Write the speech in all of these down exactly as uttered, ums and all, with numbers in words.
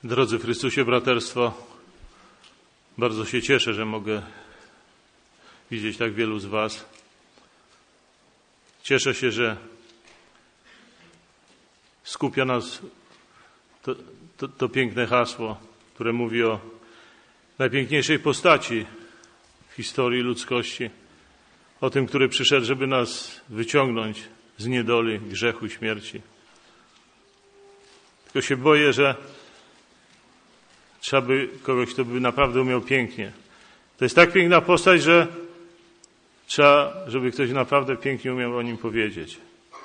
Drodzy w Chrystusie braterstwo, bardzo się cieszę, że mogę widzieć tak wielu z was. Cieszę się, że skupia nas to, to, to piękne hasło, które mówi o najpiękniejszej postaci w historii ludzkości, o tym, który przyszedł, żeby nas wyciągnąć z niedoli, grzechu, śmierci. Tylko się boję, że trzeba by kogoś, kto by naprawdę umiał pięknie. To jest tak piękna postać, że trzeba, żeby ktoś naprawdę pięknie umiał o nim powiedzieć.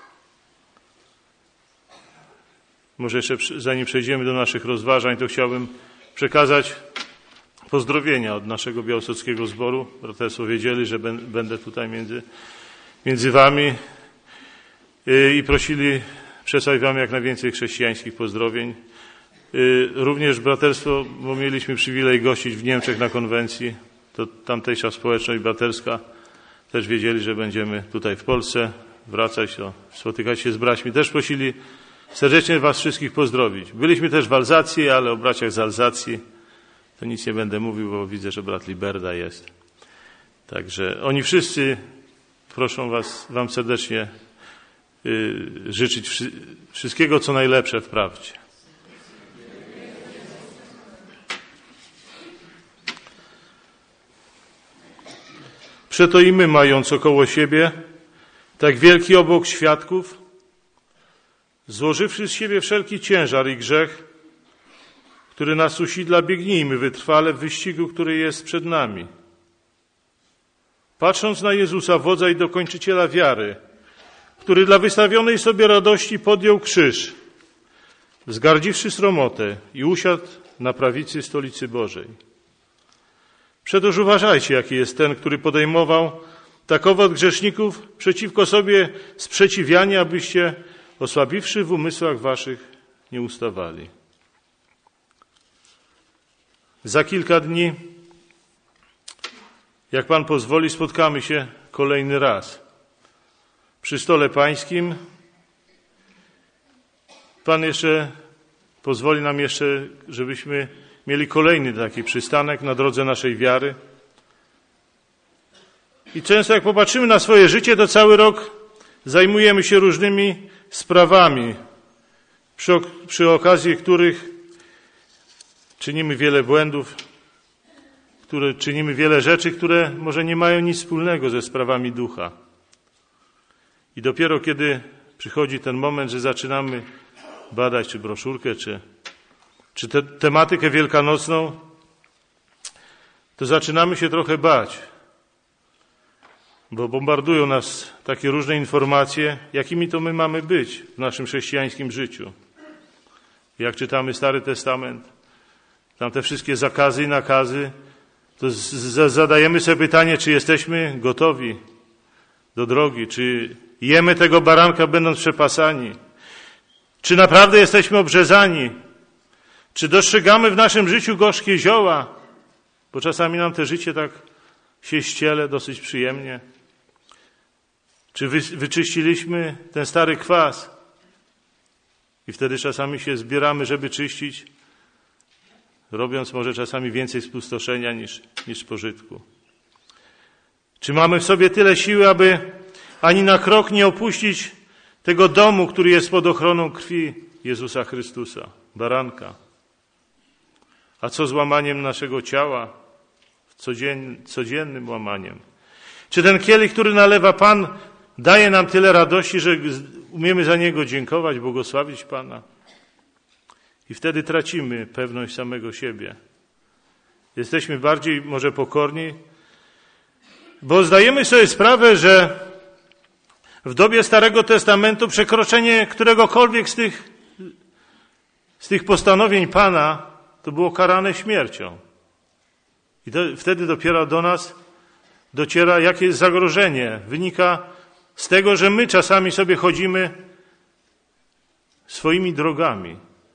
Może jeszcze zanim przejdziemy do naszych rozważań, to chciałbym przekazać pozdrowienia od naszego białostockiego zboru. Braterstwo wiedzieli, że będę tutaj między, między wami i prosili przesłać wam jak najwięcej chrześcijańskich pozdrowień. Również braterstwo, bo mieliśmy przywilej gościć w Niemczech na konwencji, to tamtejsza społeczność braterska też wiedzieli, że będziemy tutaj w Polsce wracać, to spotykać się z braćmi. Też prosili serdecznie was wszystkich pozdrowić. Byliśmy też w Alzacji, ale o braciach z Alzacji to nic nie będę mówił, bo widzę, że brat Liberda jest. Także oni wszyscy proszą was, wam serdecznie yy, życzyć wszy- wszystkiego, co najlepsze w prawdzie. Przeto i my, mając około siebie tak wielki obłok świadków, złożywszy z siebie wszelki ciężar i grzech, który nas usidla, biegnijmy wytrwale w wyścigu, który jest przed nami. Patrząc na Jezusa, wodza i dokończyciela wiary, który dla wystawionej sobie radości podjął krzyż, wzgardziwszy sromotę i usiadł na prawicy stolicy Bożej. Przetoż uważajcie, jaki jest ten, który podejmował takowo od grzeszników przeciwko sobie sprzeciwianie, abyście, osłabiwszy w umysłach waszych, nie ustawali. Za kilka dni, jak Pan pozwoli, spotkamy się kolejny raz przy stole pańskim. Pan jeszcze pozwoli nam jeszcze, żebyśmy mieli kolejny taki przystanek na drodze naszej wiary. I często jak popatrzymy na swoje życie, to cały rok zajmujemy się różnymi sprawami, przy, przy okazji których czynimy wiele błędów, które czynimy wiele rzeczy, które może nie mają nic wspólnego ze sprawami ducha. I dopiero kiedy przychodzi ten moment, że zaczynamy badać czy broszurkę, czy czy tę tematykę wielkanocną, to zaczynamy się trochę bać, bo bombardują nas takie różne informacje, jakimi to my mamy być w naszym chrześcijańskim życiu. Jak czytamy Stary Testament, tam te wszystkie zakazy i nakazy, to z- z- zadajemy sobie pytanie, czy jesteśmy gotowi do drogi, czy jemy tego baranka, będąc przepasani, czy naprawdę jesteśmy obrzezani, czy dostrzegamy w naszym życiu gorzkie zioła, bo czasami nam te życie tak się ściele dosyć przyjemnie. Czy wy, wyczyściliśmy ten stary kwas i wtedy czasami się zbieramy, żeby czyścić, robiąc może czasami więcej spustoszenia niż, niż pożytku. Czy mamy w sobie tyle siły, aby ani na krok nie opuścić tego domu, który jest pod ochroną krwi Jezusa Chrystusa, baranka? A co z łamaniem naszego ciała, codzien, codziennym łamaniem? Czy ten kielich, który nalewa Pan, daje nam tyle radości, że umiemy za niego dziękować, błogosławić Pana? I wtedy tracimy pewność samego siebie. Jesteśmy bardziej może pokorni, bo zdajemy sobie sprawę, że w dobie Starego Testamentu przekroczenie któregokolwiek z tych, z tych postanowień Pana to było karane śmiercią. I to, wtedy dopiero do nas dociera, jakie jest zagrożenie. Wynika z tego, że my czasami sobie chodzimy swoimi drogami.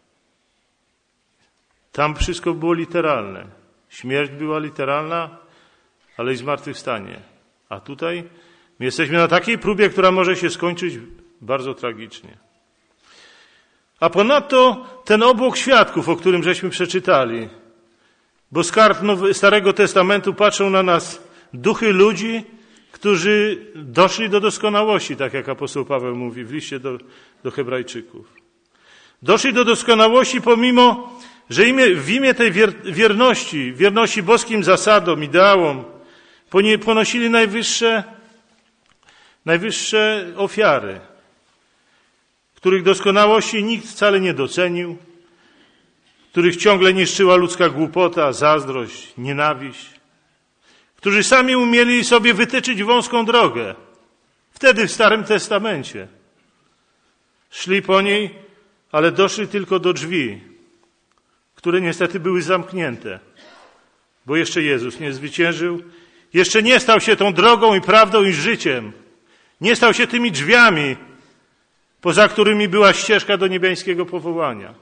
Tam wszystko było literalne. Śmierć była literalna, ale i zmartwychwstanie. A tutaj my jesteśmy na takiej próbie, która może się skończyć bardzo tragicznie. A ponadto ten obłok świadków, o którym żeśmy przeczytali. Bo z kart Starego Testamentu patrzą na nas duchy ludzi, którzy doszli do doskonałości, tak jak apostoł Paweł mówi w liście do, do Hebrajczyków. Doszli do doskonałości pomimo, że imię, w imię tej wierności, wierności boskim zasadom, ideałom, ponosili najwyższe, najwyższe ofiary, których doskonałości nikt wcale nie docenił, których ciągle niszczyła ludzka głupota, zazdrość, nienawiść, którzy sami umieli sobie wytyczyć wąską drogę. Wtedy w Starym Testamencie. Szli po niej, ale doszli tylko do drzwi, które niestety były zamknięte, bo jeszcze Jezus nie zwyciężył, jeszcze nie stał się tą drogą i prawdą i życiem, nie stał się tymi drzwiami, poza którymi była ścieżka do niebiańskiego powołania.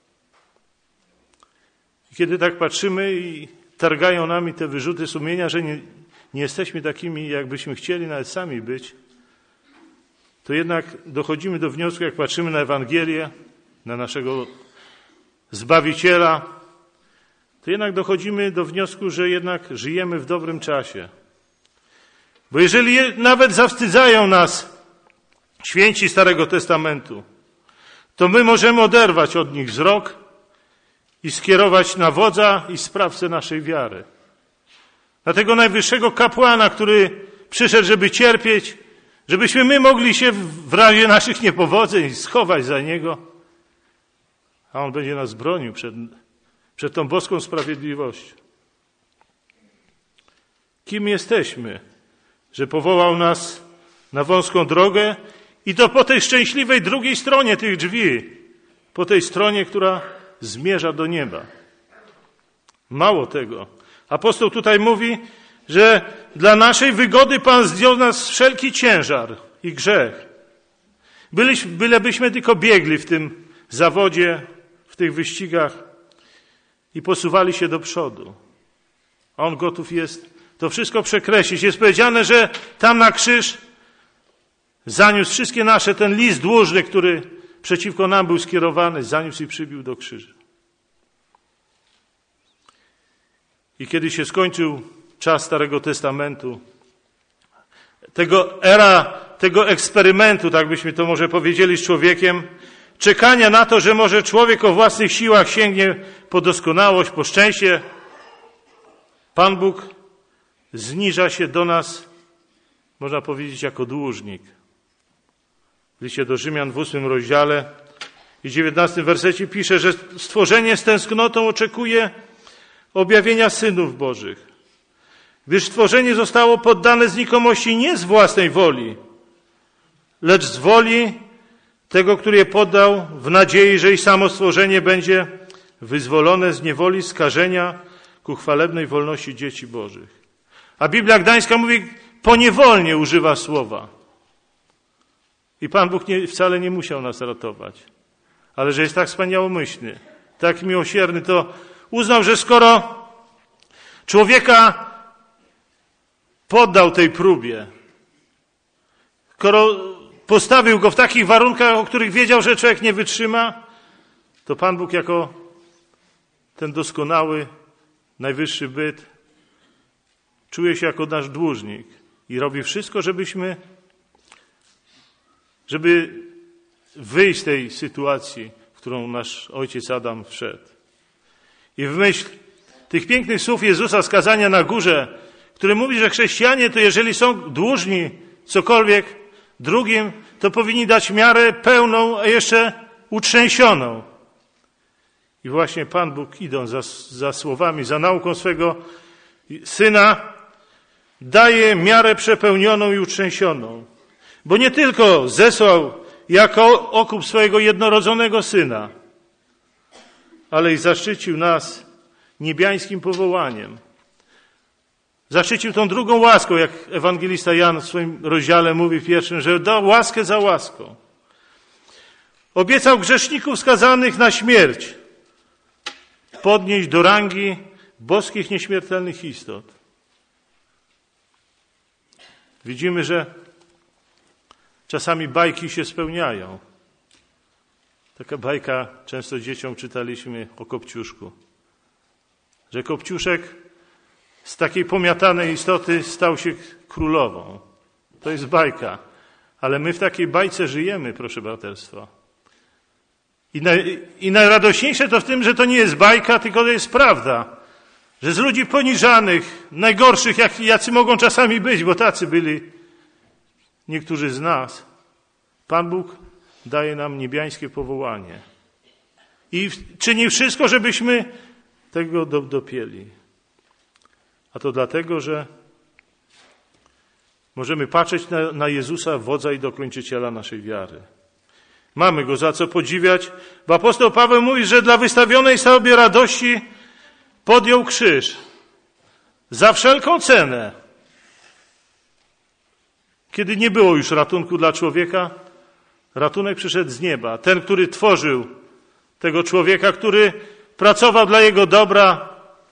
I kiedy tak patrzymy i targają nami te wyrzuty sumienia, że nie, nie jesteśmy takimi, jakbyśmy chcieli nawet sami być, to jednak dochodzimy do wniosku, jak patrzymy na Ewangelię, na naszego Zbawiciela, to jednak dochodzimy do wniosku, że jednak żyjemy w dobrym czasie. Bo jeżeli nawet zawstydzają nas święci Starego Testamentu, to my możemy oderwać od nich wzrok i skierować na wodza i sprawcę naszej wiary. Na tego najwyższego kapłana, który przyszedł, żeby cierpieć, żebyśmy my mogli się w razie naszych niepowodzeń schować za Niego, a On będzie nas bronił przed, przed tą boską sprawiedliwością. Kim jesteśmy, że powołał nas na wąską drogę i to po tej szczęśliwej drugiej stronie tych drzwi, po tej stronie, która zmierza do nieba. Mało tego. Apostoł tutaj mówi, że dla naszej wygody Pan zdjął nas wszelki ciężar i grzech. Byliśmy, bylebyśmy tylko biegli w tym zawodzie, w tych wyścigach i posuwali się do przodu. A On gotów jest to wszystko przekreślić. Jest powiedziane, że tam na krzyż zaniósł wszystkie nasze, ten list dłużny, który przeciwko nam był skierowany, zaniósł i przybił do krzyża. I kiedy się skończył czas Starego Testamentu, tego era, tego eksperymentu, tak byśmy to może powiedzieli z człowiekiem, czekania na to, że może człowiek o własnych siłach sięgnie po doskonałość, po szczęście, Pan Bóg zniża się do nas, można powiedzieć, jako dłużnik. W liście do Rzymian w ósmym rozdziale i dziewiętnastym wersecie pisze, że stworzenie z tęsknotą oczekuje objawienia synów Bożych, gdyż stworzenie zostało poddane znikomości nie z własnej woli, lecz z woli tego, który je poddał, w nadziei, że i samo stworzenie będzie wyzwolone z niewoli skażenia ku chwalebnej wolności dzieci Bożych. A Biblia Gdańska mówi, poniewolnie używa słowa. I Pan Bóg nie, wcale nie musiał nas ratować, ale że jest tak wspaniałomyślny, tak miłosierny, to uznał, że skoro człowieka poddał tej próbie, skoro postawił go w takich warunkach, o których wiedział, że człowiek nie wytrzyma, to Pan Bóg jako ten doskonały, najwyższy byt czuje się jako nasz dłużnik i robi wszystko, żebyśmy, żeby wyjść z tej sytuacji, w którą nasz ojciec Adam wszedł. I w myśl tych pięknych słów Jezusa z kazania na górze, który mówi, że chrześcijanie to jeżeli są dłużni cokolwiek drugim, to powinni dać miarę pełną, a jeszcze utrzęsioną. I właśnie Pan Bóg, idąc za, za słowami, za nauką swego Syna, daje miarę przepełnioną i utrzęsioną. Bo nie tylko zesłał jako okup swojego jednorodzonego Syna, ale i zaszczycił nas niebiańskim powołaniem. Zaszczycił tą drugą łaską, jak ewangelista Jan w swoim rozdziale mówi w pierwszym, że dał łaskę za łaską. Obiecał grzeszników skazanych na śmierć podnieść do rangi boskich, nieśmiertelnych istot. Widzimy, że czasami bajki się spełniają. Taka bajka, często dzieciom czytaliśmy o Kopciuszku. Że Kopciuszek z takiej pomiatanej istoty stał się królową. To jest bajka. Ale my w takiej bajce żyjemy, proszę braterstwa. I, naj, I najradośniejsze to w tym, że to nie jest bajka, tylko to jest prawda. Że z ludzi poniżanych, najgorszych, jak, jacy mogą czasami być, bo tacy byli niektórzy z nas, Pan Bóg daje nam niebiańskie powołanie. I czyni wszystko, żebyśmy tego do, dopięli. A to dlatego, że możemy patrzeć na, na Jezusa, wodza i dokończyciela naszej wiary. Mamy Go za co podziwiać, bo apostoł Paweł mówi, że dla wystawionej sobie radości podjął krzyż. Za wszelką cenę. Kiedy nie było już ratunku dla człowieka, ratunek przyszedł z nieba. Ten, który tworzył tego człowieka, który pracował dla jego dobra,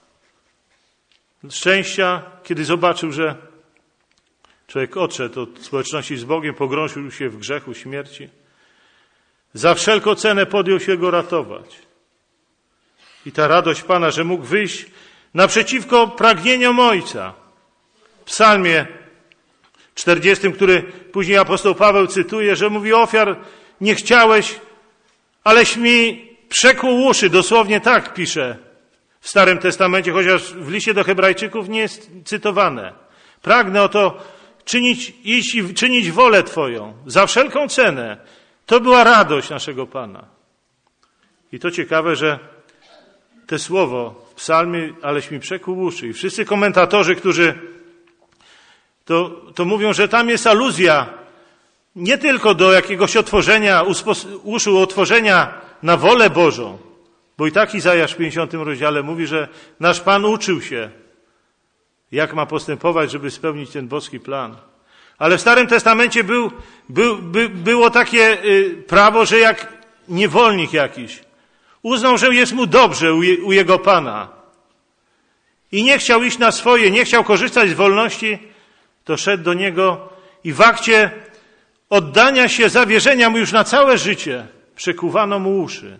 szczęścia, kiedy zobaczył, że człowiek odszedł od społeczności z Bogiem, pogrążył się w grzechu, śmierci. Za wszelką cenę podjął się go ratować. I ta radość Pana, że mógł wyjść naprzeciwko pragnieniom Ojca. W psalmie czterdziestym, który później apostoł Paweł cytuje, że mówi: ofiar nie chciałeś, aleś mi przekłuł uszy. Dosłownie tak pisze w Starym Testamencie, chociaż w liście do Hebrajczyków nie jest cytowane. Pragnę oto czynić, iść i czynić wolę Twoją za wszelką cenę. To była radość naszego Pana. I to ciekawe, że te słowo w psalmie, aleś mi przekłuł uszy. I wszyscy komentatorzy, którzy to, to mówią, że tam jest aluzja nie tylko do jakiegoś otworzenia, uszu otworzenia na wolę Bożą, bo i tak Izajasz w pięćdziesiątym rozdziale mówi, że nasz Pan uczył się, jak ma postępować, żeby spełnić ten boski plan. Ale w Starym Testamencie był, był, by, było takie y, prawo, że jak niewolnik jakiś uznał, że jest mu dobrze u, je, u jego Pana i nie chciał iść na swoje, nie chciał korzystać z wolności, to szedł do niego i w akcie oddania się, zawierzenia mu już na całe życie przekuwano mu uszy.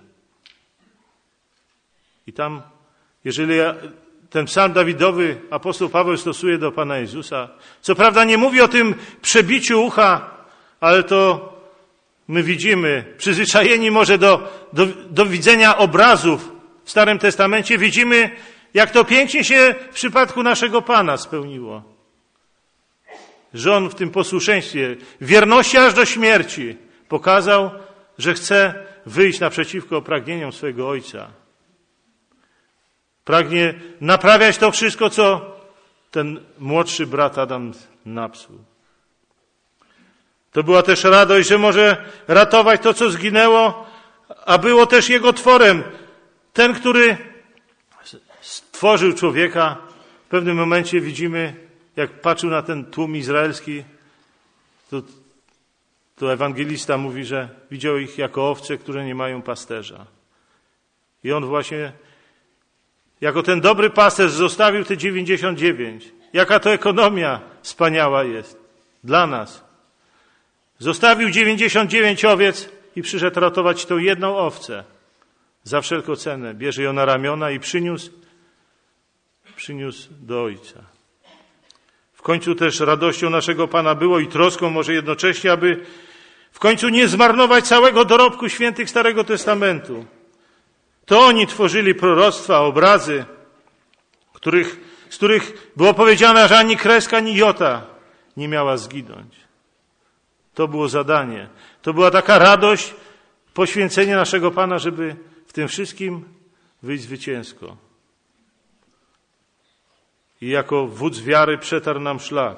I tam, jeżeli ten psalm Dawidowy apostoł Paweł stosuje do Pana Jezusa, co prawda nie mówi o tym przebiciu ucha, ale to my widzimy, przyzwyczajeni może do, do, do widzenia obrazów w Starym Testamencie, widzimy, jak to pięknie się w przypadku naszego Pana spełniło. Że On w tym posłuszeństwie, wierności aż do śmierci pokazał, że chce wyjść naprzeciwko pragnieniom swojego Ojca. Pragnie naprawiać to wszystko, co ten młodszy brat Adam napsuł. To była też radość, że może ratować to, co zginęło, a było też Jego tworem. Ten, który stworzył człowieka, w pewnym momencie widzimy, jak patrzył na ten tłum izraelski, to, to ewangelista mówi, że widział ich jako owce, które nie mają pasterza. I on właśnie jako ten dobry pasterz zostawił te dziewięćdziesiąt dziewięć. Jaka to ekonomia wspaniała jest dla nas. Zostawił dziewięćdziesiąt dziewięć owiec i przyszedł ratować tą jedną owcę. Za wszelką cenę. Bierze ją na ramiona i przyniósł, przyniósł do Ojca. W końcu też radością naszego Pana było i troską może jednocześnie, aby w końcu nie zmarnować całego dorobku świętych Starego Testamentu. To oni tworzyli proroctwa, obrazy, których, z których było powiedziane, że ani kreska, ani jota nie miała zginąć. To było zadanie. To była taka radość, poświęcenie naszego Pana, żeby w tym wszystkim wyjść zwycięsko. I jako wódz wiary przetarł nam szlak.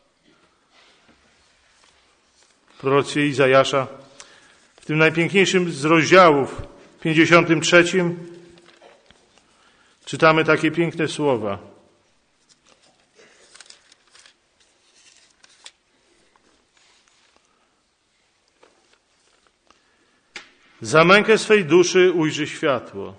W proroctwie Izajasza, w tym najpiękniejszym z rozdziałów, pięćdziesiątym trzecim, czytamy takie piękne słowa. Za mękę swej duszy ujrzy światło.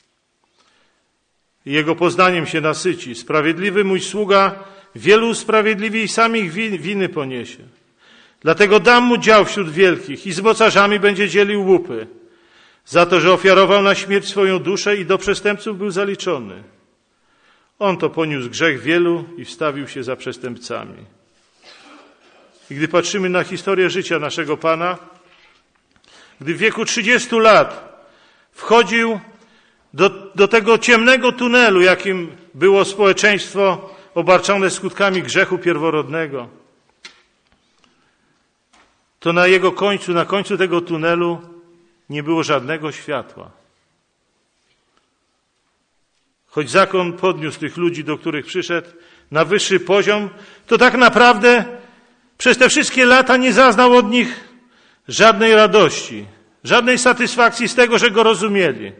I jego poznaniem się nasyci. Sprawiedliwy mój sługa wielu usprawiedliwi i samych winy poniesie. Dlatego dam mu dział wśród wielkich i z mocarzami będzie dzielił łupy. za to, że ofiarował na śmierć swoją duszę i do przestępców był zaliczony. On to poniósł grzech wielu i wstawił się za przestępcami. I gdy patrzymy na historię życia naszego Pana, gdy w wieku trzydziestu lat wchodził do, do tego ciemnego tunelu, jakim było społeczeństwo obarczone skutkami grzechu pierworodnego, to na jego końcu, na końcu tego tunelu nie było żadnego światła. Choć zakon podniósł tych ludzi, do których przyszedł, na wyższy poziom, to tak naprawdę przez te wszystkie lata nie zaznał od nich żadnej radości, żadnej satysfakcji z tego, że go rozumieli.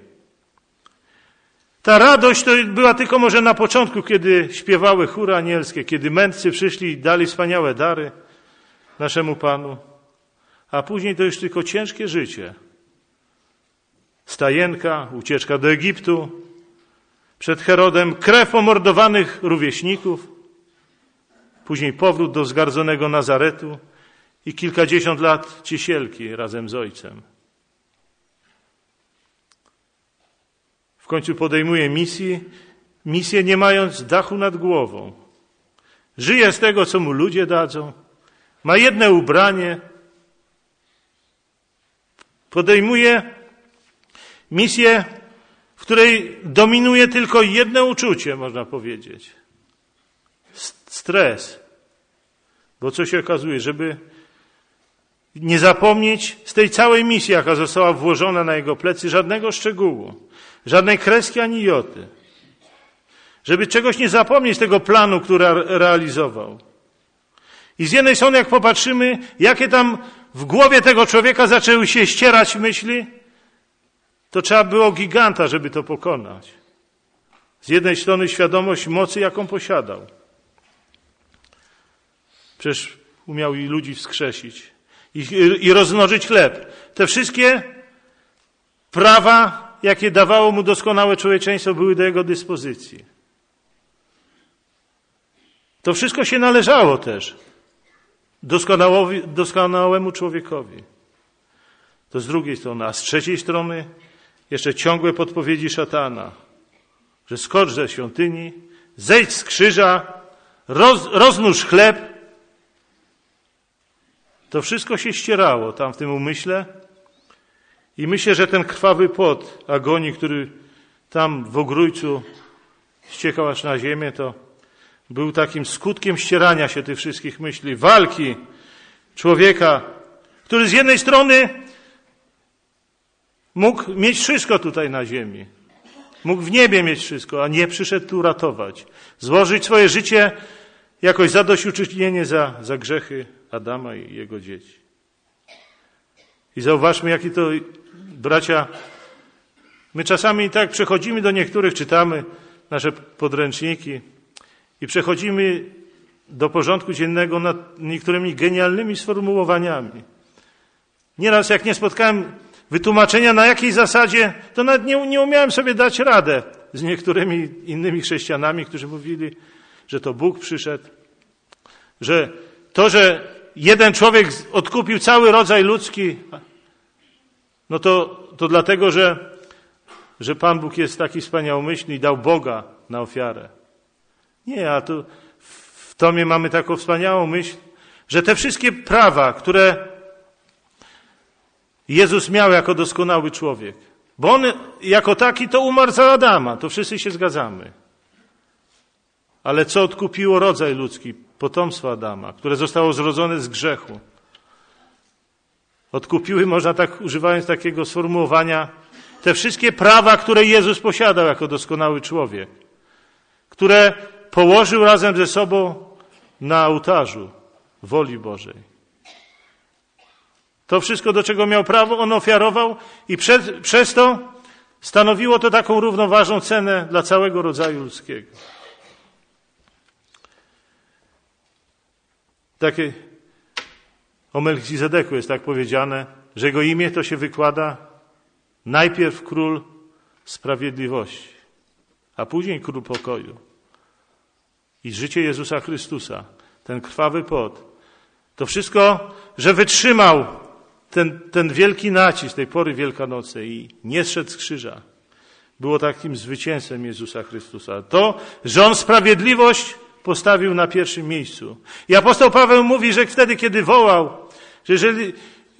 Ta radość to była tylko może na początku, kiedy śpiewały chóry anielskie, kiedy mędrcy przyszli i dali wspaniałe dary naszemu Panu. A później to już tylko ciężkie życie. Stajenka, ucieczka do Egiptu, przed Herodem krew pomordowanych rówieśników, później powrót do zgardzonego Nazaretu i kilkadziesiąt lat ciesielki razem z ojcem. W końcu podejmuje misję, misję nie mając dachu nad głową. Żyje z tego, co mu ludzie dadzą. Ma jedno ubranie. Podejmuje misję, w której dominuje tylko jedno uczucie, można powiedzieć. Stres. Bo co się okazuje, żeby nie zapomnieć z tej całej misji, jaka została włożona na jego plecy, żadnego szczegółu, żadnej kreski ani joty. Żeby czegoś nie zapomnieć z tego planu, który realizował. I z jednej strony, jak popatrzymy, jakie tam w głowie tego człowieka zaczęły się ścierać myśli, to trzeba było giganta, żeby to pokonać. Z jednej strony świadomość mocy, jaką posiadał. Przecież umiał i ludzi wskrzesić i, i rozmnożyć chleb. Te wszystkie prawa, jakie dawało mu doskonałe człowieczeństwo, były do jego dyspozycji. To wszystko się należało też doskonałemu człowiekowi. To z drugiej strony, a z trzeciej strony jeszcze ciągłe podpowiedzi szatana, że skocz ze świątyni, zejdź z krzyża, roz, roznóż chleb. To wszystko się ścierało tam w tym umyśle i myślę, że ten krwawy pot agonii, który tam w Ogrójcu ściekał aż na ziemię, to był takim skutkiem ścierania się tych wszystkich myśli, walki człowieka, który z jednej strony mógł mieć wszystko tutaj na ziemi, mógł w niebie mieć wszystko, a nie przyszedł tu ratować, złożyć swoje życie jakoś zadośćuczynienie za, za grzechy Adama i jego dzieci. I zauważmy, jaki to, bracia, my czasami tak przechodzimy do niektórych, czytamy nasze podręczniki i przechodzimy do porządku dziennego nad niektórymi genialnymi sformułowaniami. Nieraz jak nie spotkałem wytłumaczenia, na jakiej zasadzie, to nawet nie, nie umiałem sobie dać radę z niektórymi innymi chrześcijanami, którzy mówili, że to Bóg przyszedł, że to, że jeden człowiek odkupił cały rodzaj ludzki, no to, to dlatego, że, że Pan Bóg jest taki wspaniałomyślny i dał Boga na ofiarę. Nie, a tu w Tomie mamy taką wspaniałą myśl, że te wszystkie prawa, które Jezus miał jako doskonały człowiek, bo On jako taki to umarł za Adama, to wszyscy się zgadzamy. Ale co odkupiło rodzaj ludzki, potomstwo Adama, które zostało zrodzone z grzechu? Odkupiły, można tak, używając takiego sformułowania, te wszystkie prawa, które Jezus posiadał jako doskonały człowiek, które położył razem ze sobą na ołtarzu woli Bożej. To wszystko, do czego miał prawo, On ofiarował i przed, przez to stanowiło to taką równoważną cenę dla całego rodzaju ludzkiego. Takie o Melchizedeku jest tak powiedziane, że jego imię to się wykłada najpierw król sprawiedliwości, a później król pokoju. I życie Jezusa Chrystusa, ten krwawy pot, to wszystko, że wytrzymał ten, ten wielki nacisk tej pory wielkanocnej i nie zszedł z krzyża, było takim zwycięstwem Jezusa Chrystusa. To, że On sprawiedliwość postawił na pierwszym miejscu. I apostoł Paweł mówi, że wtedy, kiedy wołał, że jeżeli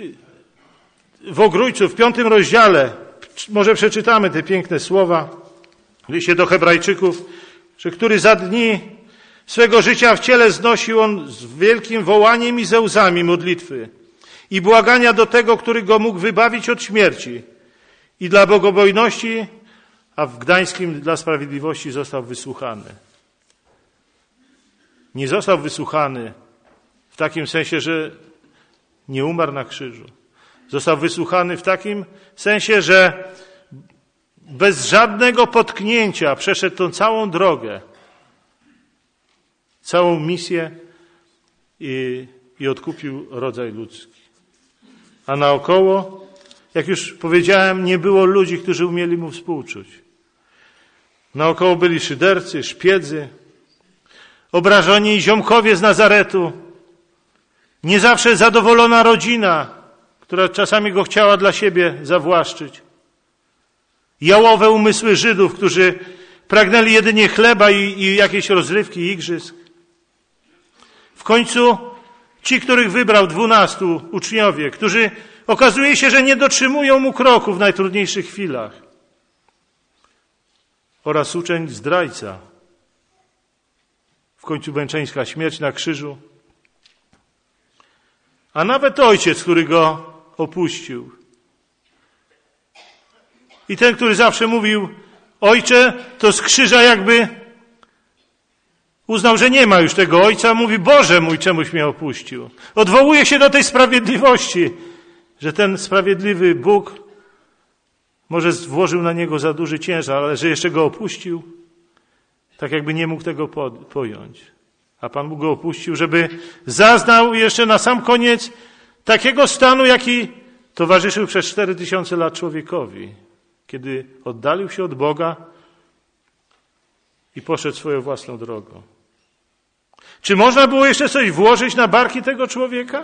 w Ogrójcu, w piątym rozdziale, może przeczytamy te piękne słowa w liście do Hebrajczyków, że który za dni swego życia w ciele znosił on z wielkim wołaniem i ze łzami modlitwy i błagania do tego, który go mógł wybawić od śmierci. I dla bogobojności, a w Gdańskim dla sprawiedliwości został wysłuchany. Nie został wysłuchany w takim sensie, że nie umarł na krzyżu. Został wysłuchany w takim sensie, że bez żadnego potknięcia przeszedł tą całą drogę, całą misję i, i odkupił rodzaj ludzki. A naokoło, jak już powiedziałem, nie było ludzi, którzy umieli mu współczuć. Naokoło byli szydercy, szpiedzy, obrażeni ziomkowie z Nazaretu, nie zawsze zadowolona rodzina, która czasami go chciała dla siebie zawłaszczyć. Jałowe umysły Żydów, którzy pragnęli jedynie chleba i, i jakiejś rozrywki, igrzysk. W końcu ci, których wybrał dwunastu uczniowie, którzy okazuje się, że nie dotrzymują mu kroku w najtrudniejszych chwilach. Oraz uczeń zdrajca. W końcu męczeńska śmierć na krzyżu. A nawet ojciec, który go opuścił. I ten, który zawsze mówił, ojcze, to z krzyża jakby uznał, że nie ma już tego ojca, mówi, Boże mój, czemuś mnie opuścił. Odwołuje się do tej sprawiedliwości, że ten sprawiedliwy Bóg może włożył na niego za duży ciężar, ale że jeszcze go opuścił, tak jakby nie mógł tego pojąć. A Pan Bóg go opuścił, żeby zaznał jeszcze na sam koniec takiego stanu, jaki towarzyszył przez cztery tysiące lat człowiekowi, kiedy oddalił się od Boga i poszedł swoją własną drogą. Czy można było jeszcze coś włożyć na barki tego człowieka?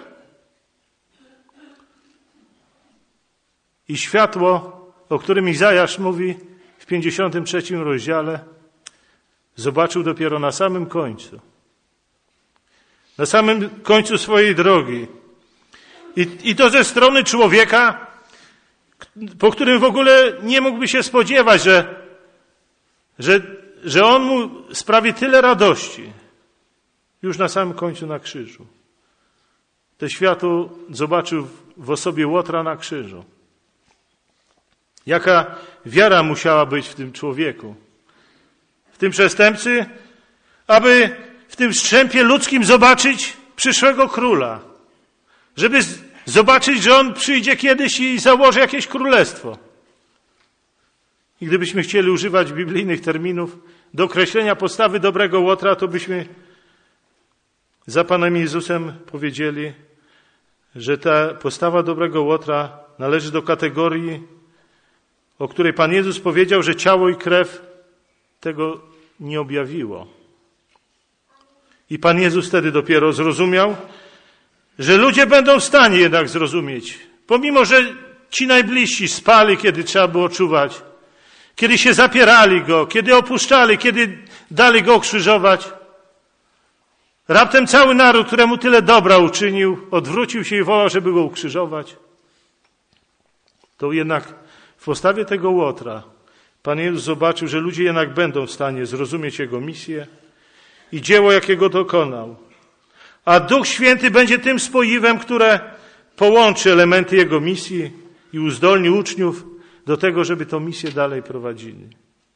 I światło, o którym Izajasz mówi w pięćdziesiątym trzecim rozdziale, zobaczył dopiero na samym końcu. Na samym końcu swojej drogi. I, i to ze strony człowieka, po którym w ogóle nie mógłby się spodziewać, że, że, że on mu sprawi tyle radości. Już na samym końcu na krzyżu. To światło zobaczył w osobie Łotra na krzyżu. Jaka wiara musiała być w tym człowieku, w tym przestępcy, aby w tym strzępie ludzkim zobaczyć przyszłego króla. Żeby zobaczyć, że on przyjdzie kiedyś i założy jakieś królestwo. I gdybyśmy chcieli używać biblijnych terminów do określenia postawy dobrego Łotra, to byśmy za Panem Jezusem powiedzieli, że ta postawa dobrego Łotra należy do kategorii, o której Pan Jezus powiedział, że ciało i krew tego nie objawiło. I Pan Jezus wtedy dopiero zrozumiał, że ludzie będą w stanie jednak zrozumieć, pomimo że ci najbliżsi spali, kiedy trzeba było czuwać, kiedy się zapierali Go, kiedy opuszczali, kiedy dali Go ukrzyżować. Raptem cały naród, któremu tyle dobra uczynił, odwrócił się i wołał, żeby Go ukrzyżować. To jednak w postawie tego Łotra Pan Jezus zobaczył, że ludzie jednak będą w stanie zrozumieć Jego misję i dzieło, jakiego dokonał. A Duch Święty będzie tym spoiwem, które połączy elementy Jego misji i uzdolni uczniów do tego, żeby tę misję dalej prowadzili.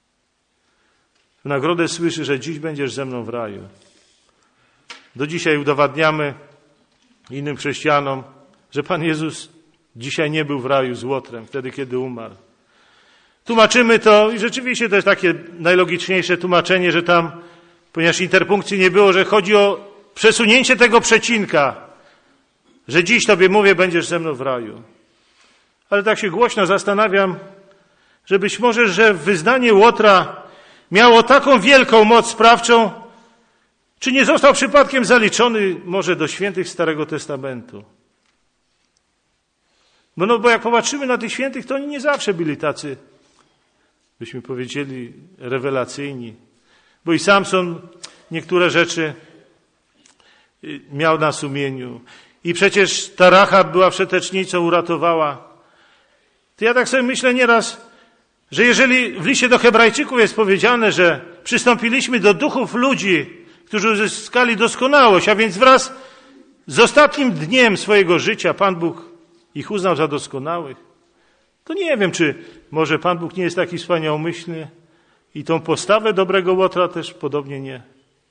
W nagrodę słyszy, że dziś będziesz ze mną w raju. Do dzisiaj udowadniamy innym chrześcijanom, że Pan Jezus dzisiaj nie był w raju z Łotrem, wtedy kiedy umarł. Tłumaczymy to i rzeczywiście to jest takie najlogiczniejsze tłumaczenie, że tam, ponieważ interpunkcji nie było, że chodzi o przesunięcie tego przecinka, że dziś Tobie mówię, będziesz ze mną w raju. Ale tak się głośno zastanawiam, że być może, że wyznanie Łotra miało taką wielką moc sprawczą, czy nie został przypadkiem zaliczony może do świętych Starego Testamentu. Bo, no, bo jak popatrzymy na tych świętych, to oni nie zawsze byli tacy, byśmy powiedzieli, rewelacyjni. Bo i Samson niektóre rzeczy miał na sumieniu. I przecież ta Rahab była wszetecznicą, uratowała. To ja tak sobie myślę nieraz, że jeżeli w liście do Hebrajczyków jest powiedziane, że przystąpiliśmy do duchów ludzi, którzy uzyskali doskonałość, a więc wraz z ostatnim dniem swojego życia Pan Bóg ich uznał za doskonałych, to nie wiem, czy może Pan Bóg nie jest taki wspaniałomyślny i tą postawę dobrego Łotra też podobnie nie.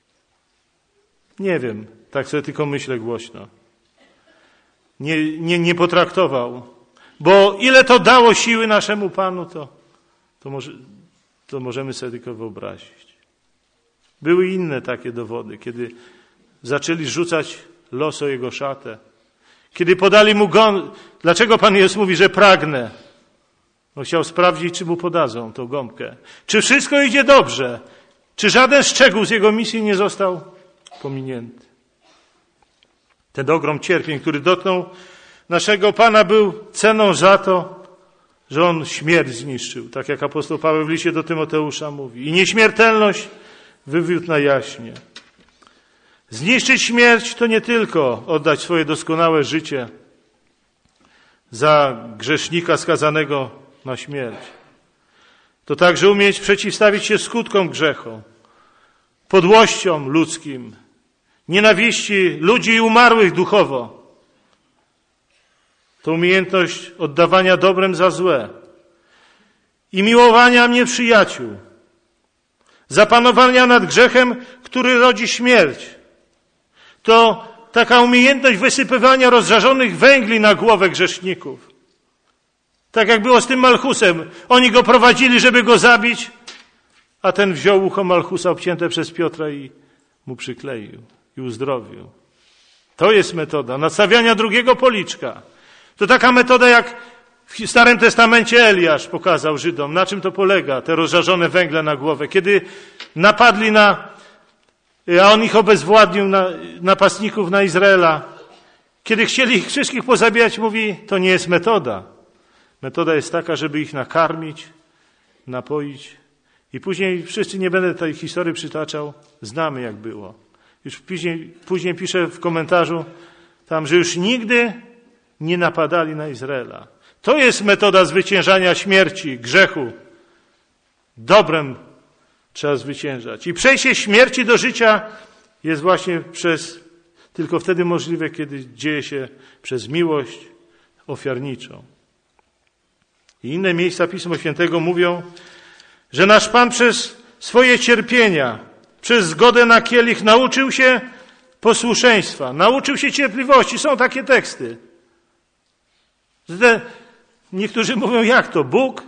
Nie wiem, tak sobie tylko myślę głośno. Nie, nie, nie potraktował. Bo ile to dało siły naszemu Panu, to, to, może, to możemy sobie tylko wyobrazić. Były inne takie dowody, kiedy zaczęli rzucać los o jego szatę. Kiedy podali mu gon... Dlaczego Pan Jezus mówi, że pragnę? No, chciał sprawdzić, czy mu podadzą tą gąbkę. Czy wszystko idzie dobrze? Czy żaden szczegół z jego misji nie został pominięty? Ten ogrom cierpień, który dotknął naszego Pana, był ceną za to, że On śmierć zniszczył. Tak jak apostoł Paweł w liście do Tymoteusza mówi. I nieśmiertelność wywiódł na jaśnie. Zniszczyć śmierć to nie tylko oddać swoje doskonałe życie za grzesznika skazanego na śmierć. To także umieć przeciwstawić się skutkom grzechu, podłościom ludzkim, nienawiści ludzi umarłych duchowo. To umiejętność oddawania dobrem za złe i miłowania nieprzyjaciół, zapanowania nad grzechem, który rodzi śmierć. To taka umiejętność wysypywania rozżarzonych węgli na głowę grzeszników. Tak jak było z tym Malchusem. Oni go prowadzili, żeby go zabić, a ten wziął ucho Malchusa obcięte przez Piotra i mu przykleił i uzdrowił. To jest metoda nadstawiania drugiego policzka. To taka metoda, jak w Starym Testamencie Eliasz pokazał Żydom. Na czym to polega, te rozżarzone węgle na głowę? Kiedy napadli na, a on ich obezwładnił, na, napastników na Izraela. Kiedy chcieli ich wszystkich pozabijać, mówi, to nie jest metoda. Metoda jest taka, żeby ich nakarmić, napoić. I później, wszyscy, nie będę tej historii przytaczał, znamy jak było. Już później, później pisze w komentarzu tam, że już nigdy nie napadali na Izraela. To jest metoda zwyciężania śmierci, grzechu. Dobrem trzeba zwyciężać. I przejście śmierci do życia jest właśnie przez, tylko wtedy możliwe, kiedy dzieje się przez miłość ofiarniczą. I inne miejsca Pisma Świętego mówią, że nasz Pan przez swoje cierpienia, przez zgodę na kielich nauczył się posłuszeństwa, nauczył się cierpliwości. Są takie teksty. Niektórzy mówią, jak to? Bóg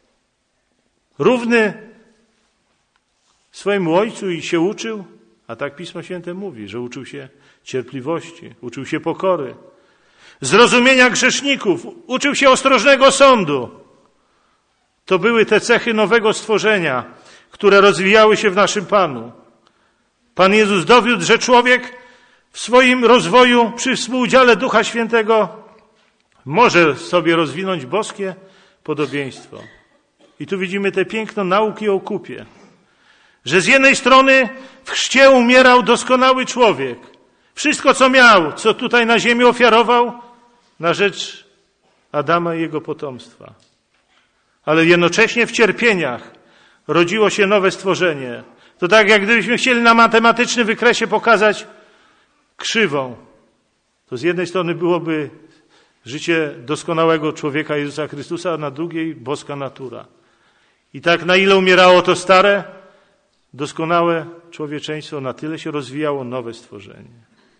równy swojemu Ojcu i się uczył? A tak Pismo Święte mówi, że uczył się cierpliwości, uczył się pokory, zrozumienia grzeszników, uczył się ostrożnego sądu. To były te cechy nowego stworzenia, które rozwijały się w naszym Panu. Pan Jezus dowiódł, że człowiek w swoim rozwoju przy współudziale Ducha Świętego może sobie rozwinąć boskie podobieństwo. I tu widzimy te piękno nauki o kupie. Że z jednej strony w chrzcie umierał doskonały człowiek. Wszystko, co miał, co tutaj na ziemi ofiarował, na rzecz Adama i jego potomstwa. Ale jednocześnie w cierpieniach rodziło się nowe stworzenie. To tak, jak gdybyśmy chcieli na matematycznym wykresie pokazać krzywą. To z jednej strony byłoby życie doskonałego człowieka Jezusa Chrystusa, a na drugiej boska natura. I tak na ile umierało to stare, doskonałe człowieczeństwo, na tyle się rozwijało nowe stworzenie.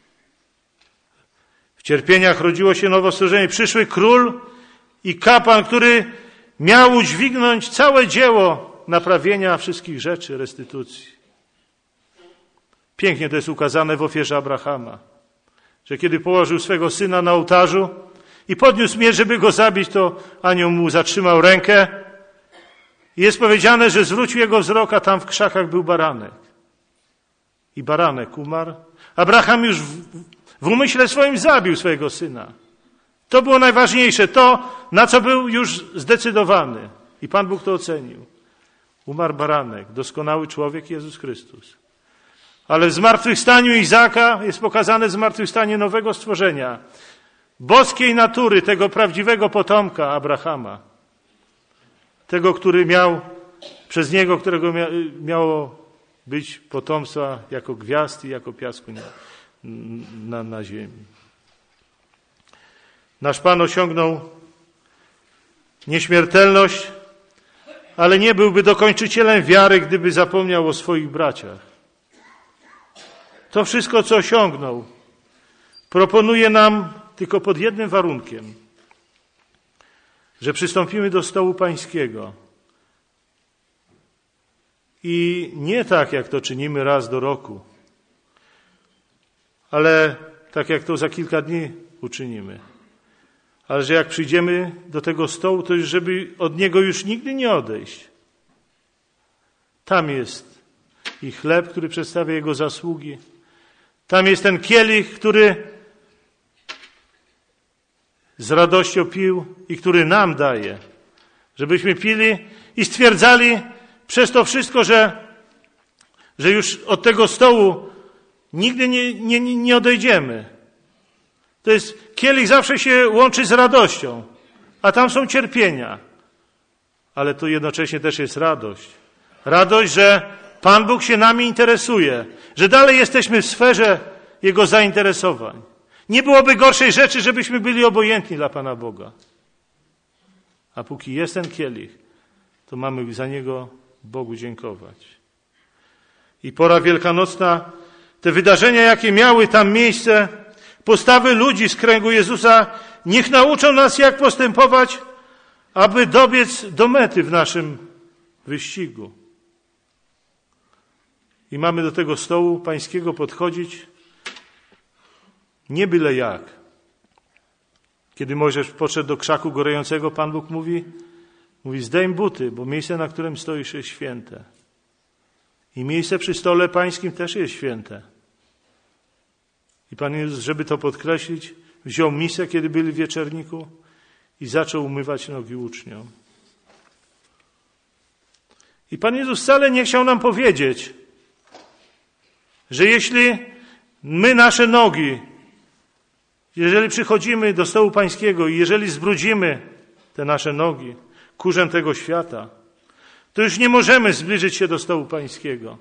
W cierpieniach rodziło się nowe stworzenie. Przyszły król i kapłan, który miał udźwignąć całe dzieło naprawienia wszystkich rzeczy, restytucji. Pięknie to jest ukazane w ofierze Abrahama, że kiedy położył swego syna na ołtarzu i podniósł miecz, żeby go zabić, to anioł mu zatrzymał rękę. I jest powiedziane, że zwrócił jego wzrok, a tam w krzakach był baranek. I baranek umarł. Abraham już w, w umyśle swoim zabił swojego syna. To było najważniejsze, to, na co był już zdecydowany. I Pan Bóg to ocenił. Umarł baranek, doskonały człowiek Jezus Chrystus. Ale w zmartwychwstaniu Izaaka jest pokazane zmartwychwstanie nowego stworzenia. Boskiej natury, tego prawdziwego potomka Abrahama. Tego, który miał, przez niego, którego mia, miało być potomstwa jako gwiazd i jako piasku na, na, na ziemi. Nasz Pan osiągnął nieśmiertelność, ale nie byłby dokończycielem wiary, gdyby zapomniał o swoich braciach. To wszystko, co osiągnął, proponuje nam tylko pod jednym warunkiem, że przystąpimy do stołu pańskiego. I nie tak, jak to czynimy raz do roku, ale tak, jak to za kilka dni uczynimy. Ale że jak przyjdziemy do tego stołu, to już żeby od niego już nigdy nie odejść. Tam jest i chleb, który przedstawia jego zasługi. Tam jest ten kielich, który z radością pił i który nam daje, żebyśmy pili i stwierdzali przez to wszystko, że, że już od tego stołu nigdy nie, nie, nie odejdziemy. To jest, kielich zawsze się łączy z radością, a tam są cierpienia. Ale to jednocześnie też jest radość. Radość, że Pan Bóg się nami interesuje, że dalej jesteśmy w sferze Jego zainteresowań. Nie byłoby gorszej rzeczy, żebyśmy byli obojętni dla Pana Boga. A póki jest ten kielich, to mamy za niego Bogu dziękować. I pora wielkanocna, te wydarzenia, jakie miały tam miejsce, postawy ludzi z kręgu Jezusa, niech nauczą nas, jak postępować, aby dobiec do mety w naszym wyścigu. I mamy do tego stołu pańskiego podchodzić nie byle jak. Kiedy Mojżesz podszedł do krzaku gorejącego, Pan Bóg mówi, mówi, zdejm buty, bo miejsce, na którym stoisz, jest święte. I miejsce przy stole pańskim też jest święte. I Pan Jezus, żeby to podkreślić, wziął misę, kiedy byli w wieczerniku i zaczął umywać nogi uczniom. I Pan Jezus wcale nie chciał nam powiedzieć, że jeśli my nasze nogi, jeżeli przychodzimy do stołu pańskiego i jeżeli zbrudzimy te nasze nogi kurzem tego świata, to już nie możemy zbliżyć się do stołu pańskiego.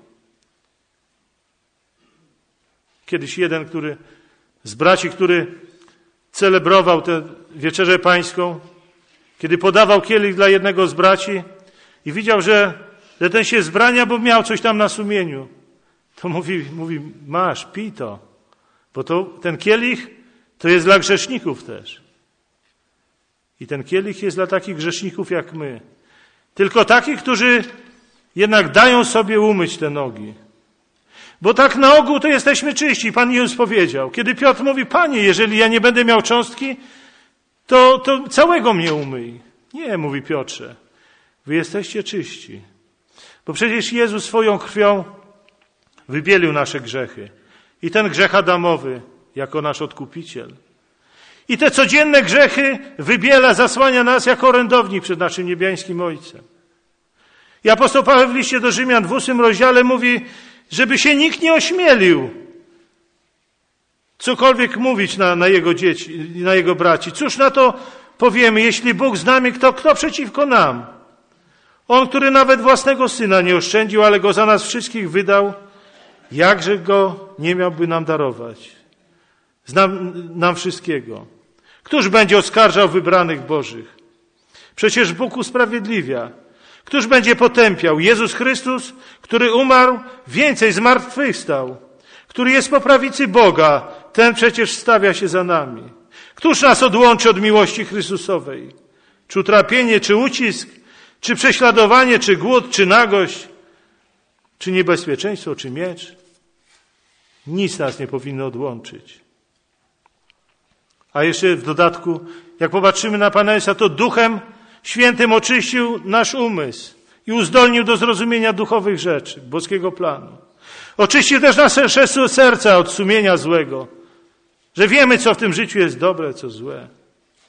Kiedyś jeden, który z braci, który celebrował tę wieczerzę pańską, kiedy podawał kielich dla jednego z braci i widział, że, że ten się zbrania, bo miał coś tam na sumieniu, to mówi, mówi, masz, pij to, bo to, ten kielich to jest dla grzeszników też. I ten kielich jest dla takich grzeszników jak my. Tylko takich, którzy jednak dają sobie umyć te nogi. Bo tak na ogół to jesteśmy czyści. Pan Jezus powiedział. Kiedy Piotr mówi, Panie, jeżeli ja nie będę miał cząstki, to, to całego mnie umyj. Nie, mówi Piotrze. Wy jesteście czyści. Bo przecież Jezus swoją krwią wybielił nasze grzechy. I ten grzech Adamowy jako nasz odkupiciel. I te codzienne grzechy wybiela, zasłania nas jako orędownik przed naszym niebiańskim Ojcem. I apostoł Paweł w liście do Rzymian w ósmym rozdziale mówi, żeby się nikt nie ośmielił cokolwiek mówić na, na jego dzieci, na jego braci. Cóż na to powiemy, jeśli Bóg z nami, kto, kto przeciwko nam? On, który nawet własnego Syna nie oszczędził, ale Go za nas wszystkich wydał, jakże Go nie miałby nam darować? Znam nam wszystkiego. Któż będzie oskarżał wybranych Bożych? Przecież Bóg usprawiedliwia. Któż będzie potępiał? Jezus Chrystus, który umarł, więcej zmartwychwstał, który jest po prawicy Boga, ten przecież stawia się za nami. Któż nas odłączy od miłości Chrystusowej? Czy utrapienie, czy ucisk, czy prześladowanie, czy głód, czy nagość, czy niebezpieczeństwo, czy miecz? Nic nas nie powinno odłączyć. A jeszcze w dodatku, jak popatrzymy na Pana Jezusa, to Duchem Świętym oczyścił nasz umysł i uzdolnił do zrozumienia duchowych rzeczy, boskiego planu. Oczyścił też nasze serca od sumienia złego, że wiemy, co w tym życiu jest dobre, co złe.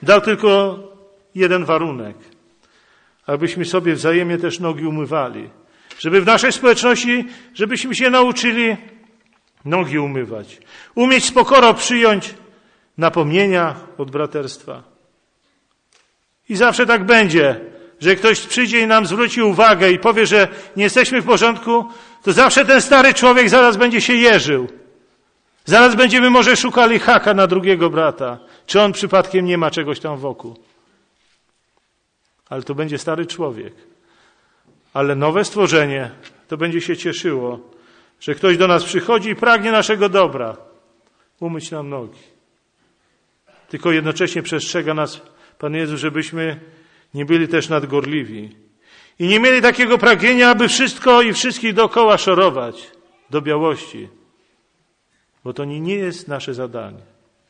Dał tylko jeden warunek. Abyśmy sobie wzajemnie też nogi umywali. Żeby w naszej społeczności, żebyśmy się nauczyli nogi umywać. Umieć z pokorą przyjąć napomnienia od braterstwa. I zawsze tak będzie, że ktoś przyjdzie i nam zwróci uwagę i powie, że nie jesteśmy w porządku, to zawsze ten stary człowiek zaraz będzie się jeżył. Zaraz będziemy może szukali haka na drugiego brata. Czy on przypadkiem nie ma czegoś tam wokół. Ale to będzie stary człowiek. Ale nowe stworzenie to będzie się cieszyło, że ktoś do nas przychodzi i pragnie naszego dobra. Umyć nam nogi. Tylko jednocześnie przestrzega nas Pan Jezus, żebyśmy nie byli też nadgorliwi. I nie mieli takiego pragnienia, aby wszystko i wszystkich dookoła szorować do białości. Bo to nie jest nasze zadanie.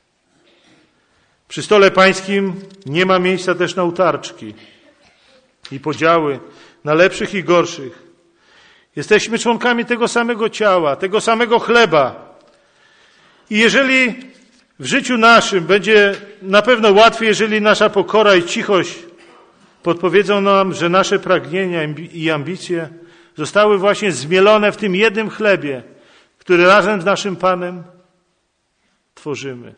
Przy stole pańskim nie ma miejsca też na utarczki i podziały na lepszych i gorszych. Jesteśmy członkami tego samego ciała, tego samego chleba. I jeżeli w życiu naszym będzie na pewno łatwiej, jeżeli nasza pokora i cichość podpowiedzą nam, że nasze pragnienia i ambicje zostały właśnie zmielone w tym jednym chlebie, który razem z naszym Panem tworzymy.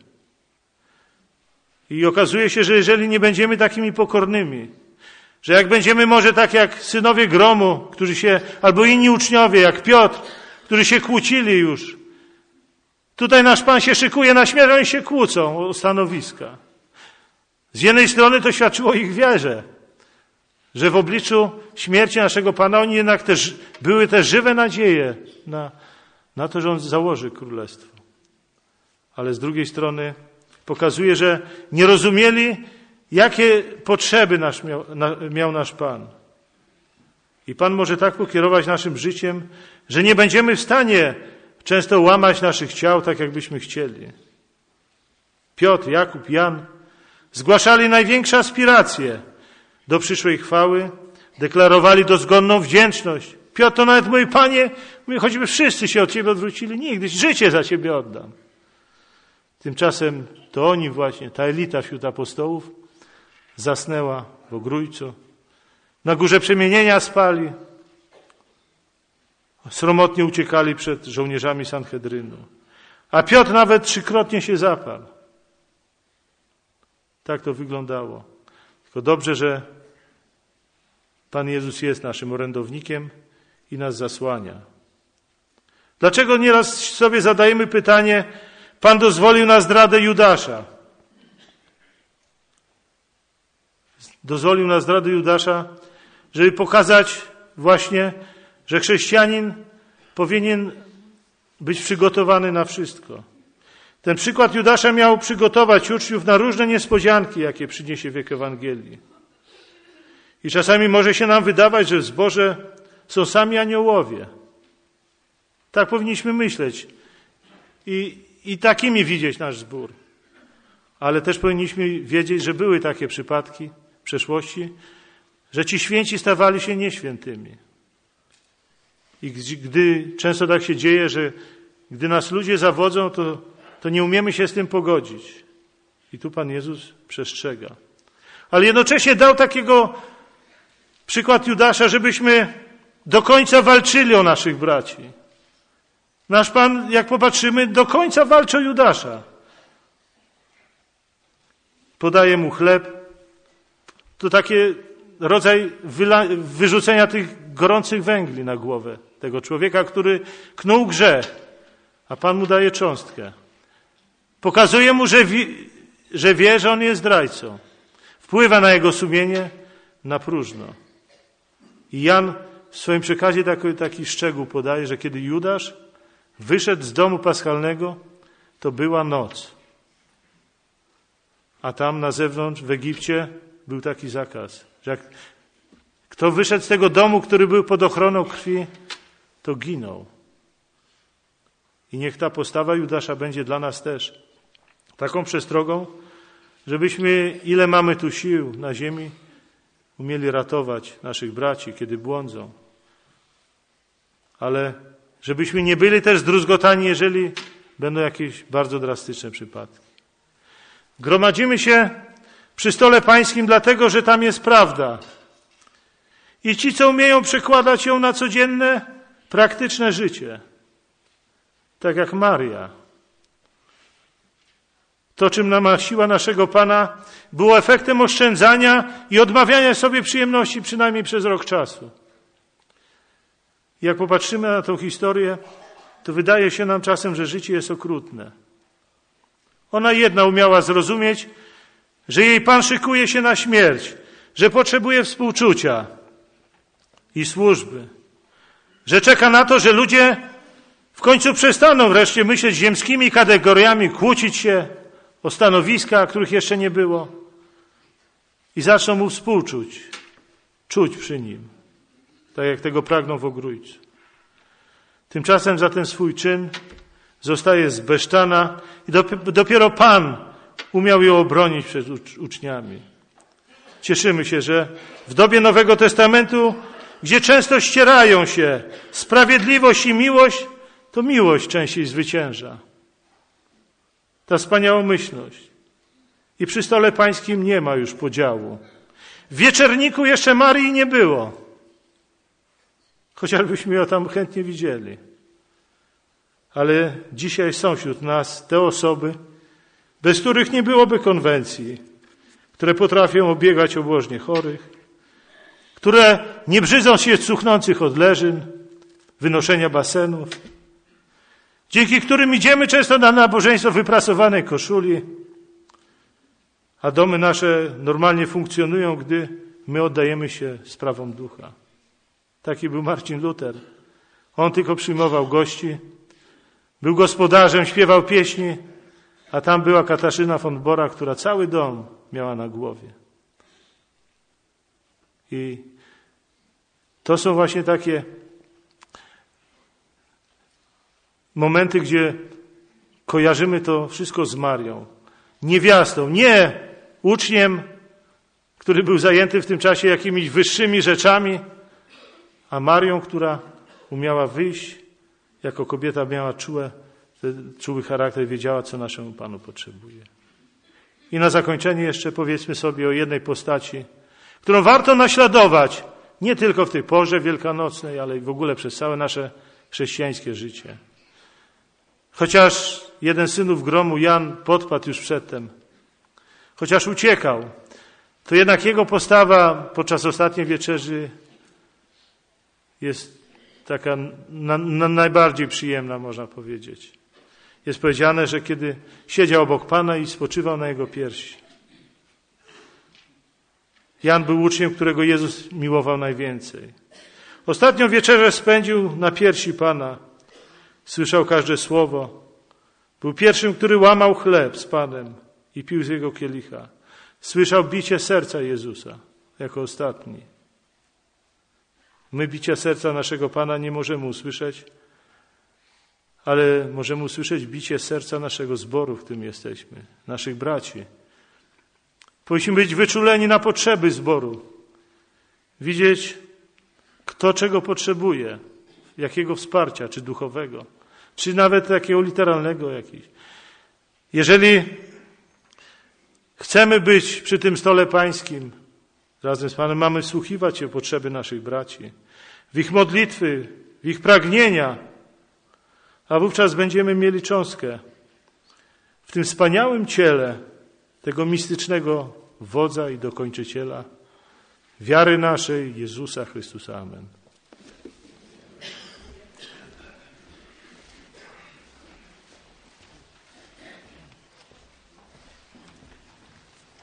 I okazuje się, że jeżeli nie będziemy takimi pokornymi, że jak będziemy może tak jak synowie gromu, którzy się, albo inni uczniowie, jak Piotr, którzy się kłócili już. Tutaj nasz Pan się szykuje na śmierć, oni się kłócą o stanowiska. Z jednej strony to świadczyło o ich wierze, że w obliczu śmierci naszego Pana oni jednak też były te żywe nadzieje na, na to, że On założy królestwo. Ale z drugiej strony pokazuje, że nie rozumieli, jakie potrzeby nasz miał, na, miał nasz Pan. I Pan może tak pokierować naszym życiem, że nie będziemy w stanie często łamać naszych ciał tak, jakbyśmy chcieli. Piotr, Jakub, Jan zgłaszali największe aspiracje do przyszłej chwały, deklarowali dozgonną wdzięczność. Piotr to nawet mówi, Panie, mówi, choćby wszyscy się od Ciebie odwrócili, nigdy życie za Ciebie oddam. Tymczasem to oni właśnie, ta elita wśród apostołów zasnęła w ogrójcu. Na górze przemienienia spali. Sromotnie uciekali przed żołnierzami Sanhedrynu. A Piotr nawet trzykrotnie się zaparł. Tak to wyglądało. Tylko dobrze, że Pan Jezus jest naszym orędownikiem i nas zasłania. Dlaczego nieraz sobie zadajemy pytanie, Pan dozwolił na zdradę Judasza? Dozwolił na zdradę Judasza, żeby pokazać właśnie, że chrześcijanin powinien być przygotowany na wszystko. Ten przykład Judasza miał przygotować uczniów na różne niespodzianki, jakie przyniesie wiek Ewangelii. I czasami może się nam wydawać, że w zborze są sami aniołowie. Tak powinniśmy myśleć i, i takimi widzieć nasz zbór. Ale też powinniśmy wiedzieć, że były takie przypadki w przeszłości, że ci święci stawali się nieświętymi. I gdy często tak się dzieje, że gdy nas ludzie zawodzą, to, to nie umiemy się z tym pogodzić. I tu Pan Jezus przestrzega. Ale jednocześnie dał takiego przykład Judasza, żebyśmy do końca walczyli o naszych braci. Nasz Pan, jak popatrzymy, do końca walczy o Judasza. Podaje mu chleb. To taki rodzaj wyla- wyrzucenia tych gorących węgli na głowę tego człowieka, który knuł grzech, a Pan mu daje cząstkę. Pokazuje mu, że, wi- że wie, że on jest zdrajcą. Wpływa na jego sumienie na próżno. I Jan w swoim przekazie taki, taki szczegół podaje, że kiedy Judasz wyszedł z domu paschalnego, to była noc. A tam na zewnątrz w Egipcie był taki zakaz, że jak kto wyszedł z tego domu, który był pod ochroną krwi, to ginął. I niech ta postawa Judasza będzie dla nas też taką przestrogą, żebyśmy, ile mamy tu sił na ziemi, umieli ratować naszych braci, kiedy błądzą. Ale żebyśmy nie byli też zdruzgotani, jeżeli będą jakieś bardzo drastyczne przypadki. Gromadzimy się przy stole pańskim, dlatego że tam jest prawda. I ci, co umieją przekładać ją na codzienne, praktyczne życie. Tak jak Maria. To, czym namaściła naszego Pana, było efektem oszczędzania i odmawiania sobie przyjemności przynajmniej przez rok czasu. Jak popatrzymy na tą historię, to wydaje się nam czasem, że życie jest okrutne. Ona jedna umiała zrozumieć, że jej Pan szykuje się na śmierć, że potrzebuje współczucia i służby, że czeka na to, że ludzie w końcu przestaną wreszcie myśleć ziemskimi kategoriami, kłócić się o stanowiska, których jeszcze nie było i zaczną mu współczuć, czuć przy nim, tak jak tego pragną w Ogrójcu. Tymczasem za ten swój czyn zostaje zbesztana i dopiero Pan umiał ją obronić przed uczniami. Cieszymy się, że w dobie Nowego Testamentu, gdzie często ścierają się sprawiedliwość i miłość, to miłość częściej zwycięża. Ta wspaniałomyślność. I przy stole pańskim nie ma już podziału. W wieczerniku jeszcze Marii nie było. Chociażbyśmy ją tam chętnie widzieli. Ale dzisiaj są wśród nas te osoby, bez których nie byłoby konwencji, które potrafią obiegać obłożnie chorych, które nie brzydzą się cuchnących odleżyn, wynoszenia basenów, dzięki którym idziemy często na nabożeństwo w wyprasowanej koszuli, a domy nasze normalnie funkcjonują, gdy my oddajemy się sprawom ducha. Taki był Marcin Luter. On tylko przyjmował gości, był gospodarzem, śpiewał pieśni, a tam była Katarzyna von Bora, która cały dom miała na głowie. I to są właśnie takie momenty, gdzie kojarzymy to wszystko z Marią. Niewiastą, nie uczniem, który był zajęty w tym czasie jakimiś wyższymi rzeczami, a Marią, która umiała wyjść, jako kobieta miała czułe, czuły charakter, wiedziała, co naszemu Panu potrzebuje. I na zakończenie jeszcze powiedzmy sobie o jednej postaci, którą warto naśladować, nie tylko w tej porze wielkanocnej, ale i w ogóle przez całe nasze chrześcijańskie życie. Chociaż jeden z synów gromu, Jan, podpadł już przedtem, chociaż uciekał, to jednak jego postawa podczas ostatniej wieczerzy jest taka na, na najbardziej przyjemna, można powiedzieć. Jest powiedziane, że kiedy siedział obok Pana i spoczywał na jego piersi. Jan był uczniem, którego Jezus miłował najwięcej. Ostatnią wieczerzę spędził na piersi Pana. Słyszał każde słowo. Był pierwszym, który łamał chleb z Panem i pił z jego kielicha. Słyszał bicie serca Jezusa jako ostatni. My bicia serca naszego Pana nie możemy usłyszeć, ale możemy usłyszeć bicie serca naszego zboru, w którym jesteśmy, naszych braci. Powinniśmy być wyczuleni na potrzeby zboru. Widzieć, kto czego potrzebuje, jakiego wsparcia, czy duchowego, czy nawet takiego literalnego jakiegoś. Jeżeli chcemy być przy tym stole pańskim, razem z Panem mamy wsłuchiwać się w potrzeby naszych braci, w ich modlitwy, w ich pragnienia, a wówczas będziemy mieli cząstkę w tym wspaniałym ciele tego mistycznego wodza i dokończyciela wiary naszej, Jezusa Chrystusa. Amen.